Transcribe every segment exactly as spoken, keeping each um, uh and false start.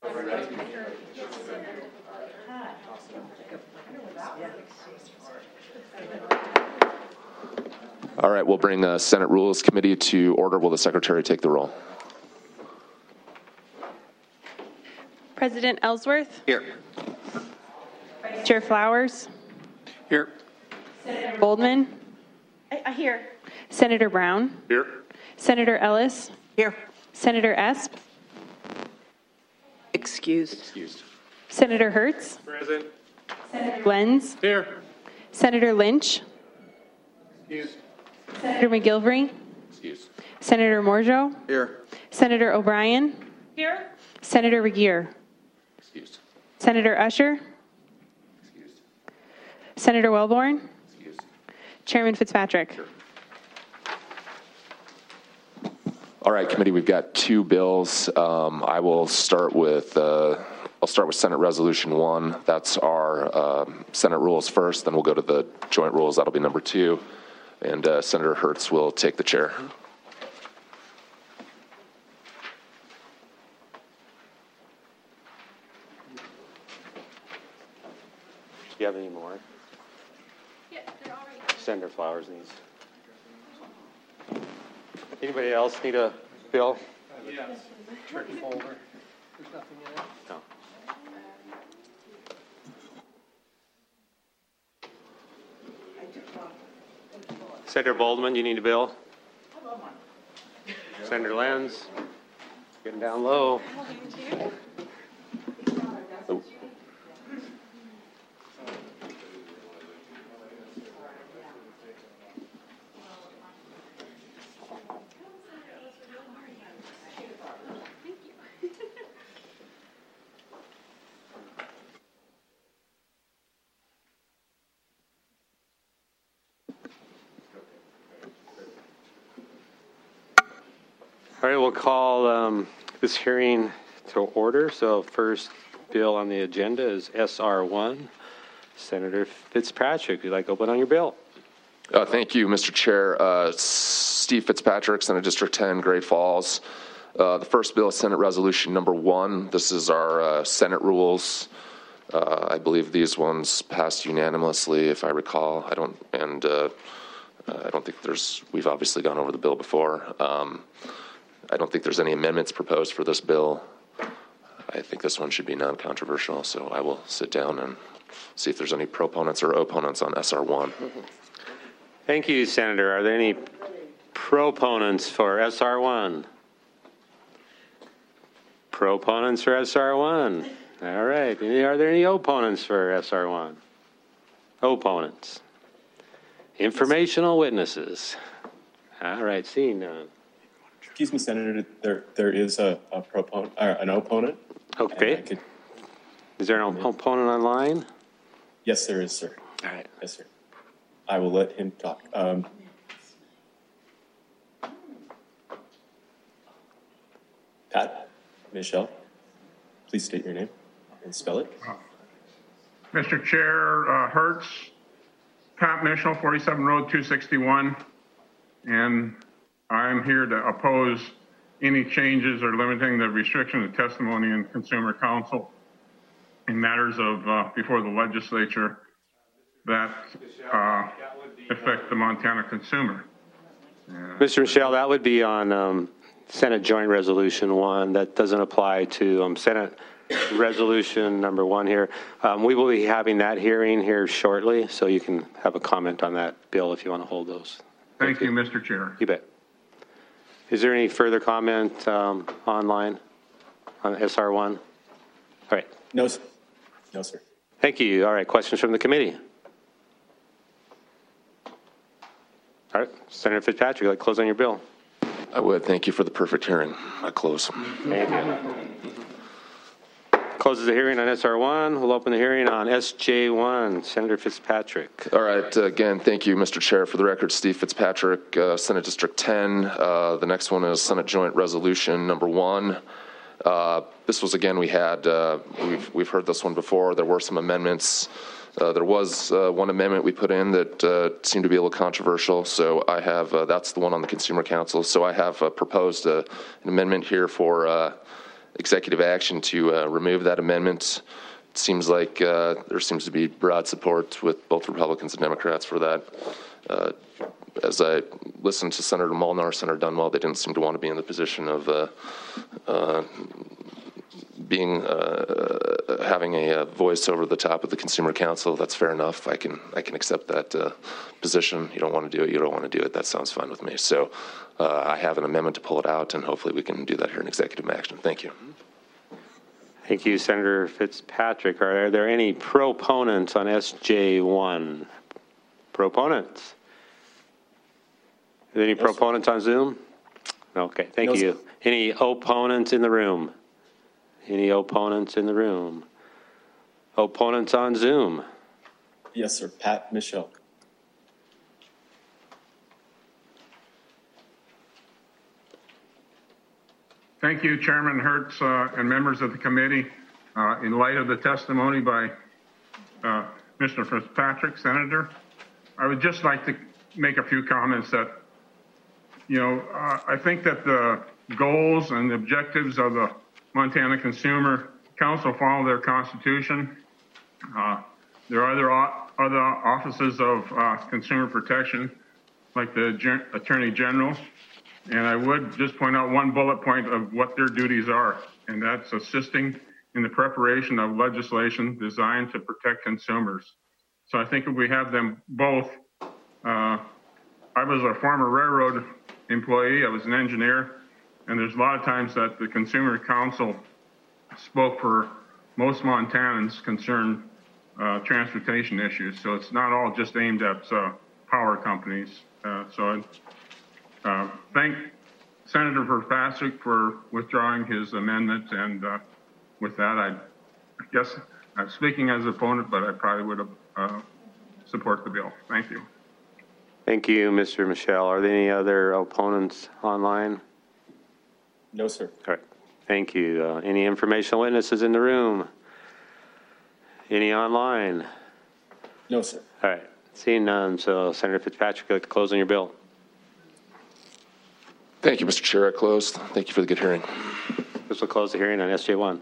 All right, we'll bring the Senate Rules Committee to order. Will the Secretary take the roll? President Ellsworth? Here. Chair Flowers? Here. Senator Boldman? I, I hear. Senator Brown? Here. Senator Ellis? Here. Senator Esp? Excused. Excused. Senator Hertz? Present. Senator Lenz? Here. Senator Lynch? Excused. Senator McGilvery? Excused. Senator Morgeau? Here. Senator O'Brien? Here. Senator Regier? Excused. Senator Usher? Excused. Senator Wellborn? Excused. Chairman Fitzpatrick? Sure. All right, committee, we've got two bills. Um, I will start with uh, I'll start with Senate Resolution one. That's our uh, Senate rules first. Then we'll go to the joint rules. That'll be number two. And uh, Senator Hertz will take the chair. Do you have any more? Yeah, they're all right. Senator Flowers needs. Anybody else need a bill? Yes. Tricky folder. There's nothing in it. No. Senator Boldman, you need a bill? Senator Lenz, getting down low. Oh. All right, we'll call um, this hearing to order. So first bill on the agenda is S R one. Senator Fitzpatrick, you'd like to open on your bill. Uh, thank you, Mister Chair. Uh, Steve Fitzpatrick, Senate District ten, Great Falls. Uh, the first bill is Senate Resolution number one. This is our uh, Senate rules. Uh, I believe these ones passed unanimously, if I recall. I don't, and uh, I don't think there's. We've obviously gone over the bill before. Um, I don't think there's any amendments proposed for this bill. I think this one should be non-controversial, so I will sit down and see if there's any proponents or opponents on S R one. Thank you, Senator. Are there any proponents for S R one? Proponents for S R one. All right. Are there any opponents for S R one? Opponents. Informational witnesses. All right. Seeing none. Excuse me, Senator. There, there is a, a proponent, or an opponent. Okay. Could, is there an opponent online? yes, there is, sir. All right. Yes, sir. I will let him talk. Um, Pat, Michelle, please state your name and spell it. Mister Chair, uh, Hertz, Pat Mitchell, forty-seven Road two sixty-one, and I'm here to oppose any changes or limiting the restriction of testimony in Consumer Council in matters of uh, before the legislature that uh, affect the Montana consumer. Uh, Mister Michelle, that would be on um, Senate Joint Resolution one. That doesn't apply to um, Senate Resolution number one here. Um, we will be having that hearing here shortly, so you can have a comment on that bill if you want to hold those. Thank, Thank you, you, Mister Chair. You bet. Is there any further comment um, online on S R one? All right. No, sir. No, sir. Thank you. All right. Questions from the committee? All right. Senator Fitzpatrick, you'd like to close on your bill? I would. Thank you for the perfect hearing. I close. Thank you. Closes the hearing on S R one. We'll open the hearing on S J one. Senator Fitzpatrick. All right. Uh, again, thank you, Mister Chair. For the record, Steve Fitzpatrick, uh, Senate District ten. Uh, the next one is Senate Joint Resolution number one. Uh, this was, again, we had, uh, we've, we've heard this one before. There were some amendments. Uh, there was uh, one amendment we put in that uh, seemed to be a little controversial. So I have, uh, that's the one on the Consumer Council. So I have uh, proposed uh, an amendment here for uh, executive action to uh, remove that amendment. It seems like uh, there seems to be broad support with both Republicans and Democrats for that. Uh, as I listened to Senator Molnar, Senator Dunwell, they didn't seem to want to be in the position of uh, uh, being uh, having a, a voice over the top of the Consumer Council. That's fair enough. I can I can accept that uh, position. You don't want to do it. You don't want to do it. That sounds fine with me. So uh, I have an amendment to pull it out, and hopefully we can do that here in executive action. Thank you. Thank you, Senator Fitzpatrick. Are there any proponents on S J one? Proponents? Are there any No, proponents on Zoom? Okay, thank No, you. sir. Any opponents in the room? Any opponents in the room? Opponents on Zoom? Yes, sir. Pat Michelle. Thank you, Chairman Hertz uh, and members of the committee. Uh, in light of the testimony by uh, Mister Fitzpatrick, Senator, I would just like to make a few comments that, you know, uh, I think that the goals and objectives of the Montana Consumer Council follow their constitution. Uh, there are other, other offices of uh, consumer protection, like the Gen- Attorney General. And I would just point out one bullet point of what their duties are, and that's assisting in the preparation of legislation designed to protect consumers. So I think if we have them both, uh, I was a former railroad employee, I was an engineer, and there's a lot of times that the Consumer Council spoke for most Montanans concerned uh, transportation issues. So it's not all just aimed at uh, power companies. Uh, so I uh, thank Senator Fitzpatrick for withdrawing his amendment. And uh, with that, I guess I'm speaking as an opponent, but I probably would have uh, support the bill. Thank you. Thank you, Mister Michelle. Are there any other opponents online? No, sir. All right. Thank you. Uh, any informational witnesses in the room? Any online? No, sir. All right. Seeing none, so Senator Fitzpatrick, you'd like to close on your bill. Thank you, Mister Chair. I closed. Thank you for the good hearing. This will close the hearing on S J one.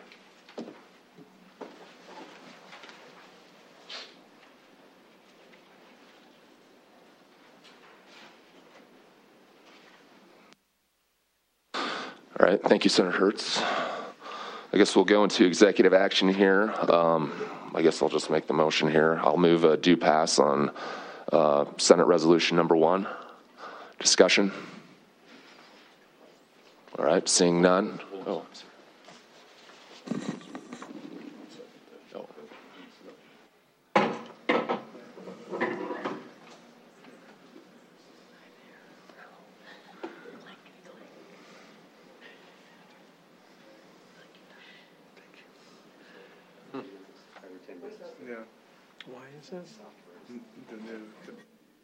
All right. Thank you, Senator Hertz. I guess we'll go into executive action here. Um, I guess I'll just make the motion here. I'll move a due pass on uh, Senate Resolution number one. Discussion. All right. Seeing none. Oh. Yeah. Why is this? The new, the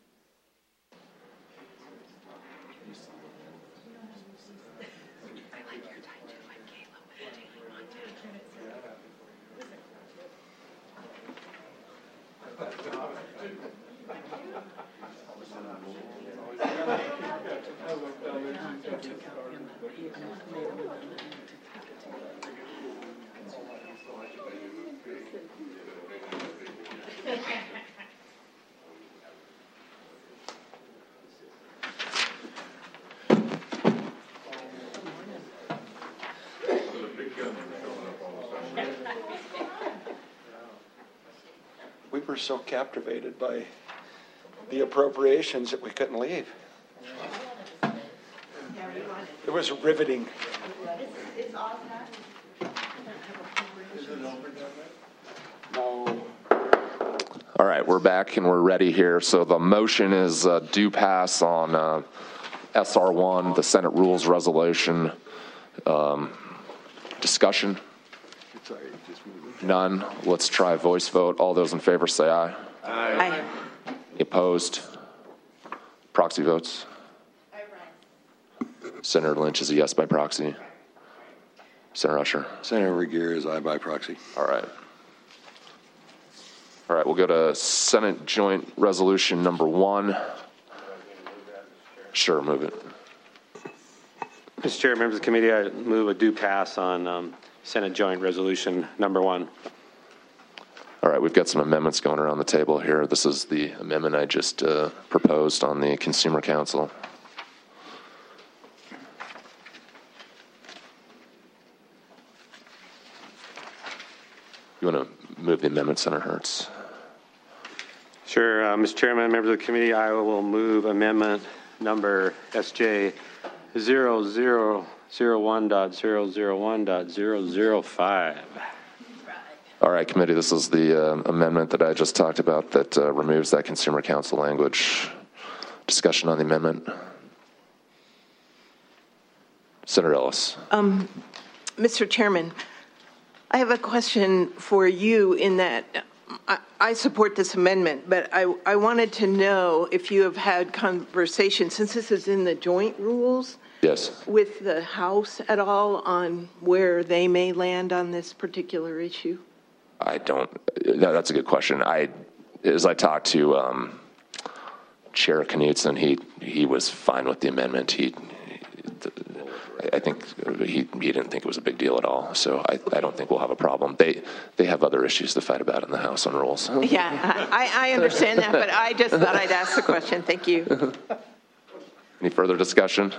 We were so captivated by the appropriations that we couldn't leave. It was riveting. No. All right, we're back and we're ready here. So the motion is uh, due pass on uh, S R one, the Senate Rules Resolution. Um, discussion? None. Let's try voice vote. All those in favor say aye. Aye. Any opposed? Proxy votes? Senator Lynch is a yes by proxy. Senator Usher? Senator Regier is aye by proxy. All right. All right, we'll go to Senate Joint Resolution number one. Sure, move it. Mister Chair, members of the committee, I move a due pass on um, Senate Joint Resolution number one. All right, we've got some amendments going around the table here. This is the amendment I just uh, proposed on the Consumer Council. You want to move the amendment, Senator Hertz? Sure, uh, Mister Chairman, members of the committee, I will move amendment number S J zero zero zero one dot zero zero one dot zero zero five. All right, committee, this is the uh, amendment that I just talked about that uh, removes that Consumer Council language. Discussion on the amendment. Senator Ellis. Um, Mister Chairman, I have a question for you in that I, I support this amendment, but I, I wanted to know if you have had conversations, since this is in the joint rules, Yes. with the House at all on where they may land on this particular issue? I don't, no, that's a good question. I, as I talked to um, Chair Knutson, he, he was fine with the amendment. He, I think he, he didn't think it was a big deal at all. So I, I don't think we'll have a problem. They, they have other issues to fight about in the House on rules. Yeah, I, I understand that, but I just thought I'd ask the question. Thank you. Any further discussion?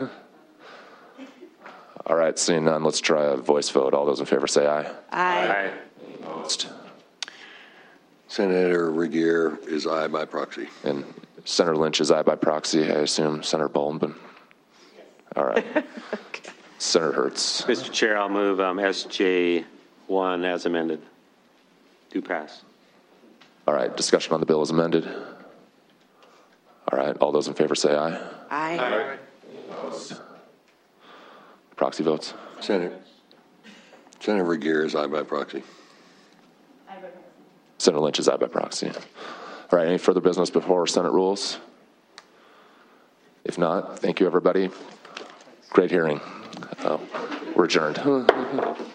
All right, seeing none, let's try a voice vote. All those in favor say aye. Aye. Opposed? Senator Regier is aye by proxy. And Senator Lynch is aye by proxy, I assume. Senator Bolden? All right. Okay. Senator Hertz. Mister Chair, I'll move um, S J one as amended. Do pass. All right, discussion on the bill is amended. All right, all those in favor say aye. Aye. Aye. Proxy votes. Senator, Senator Regier is aye by proxy. Senator Lynch is aye by proxy. All right, any further business before Senate rules? If not, thank you, everybody. Great hearing. Uh, we're adjourned.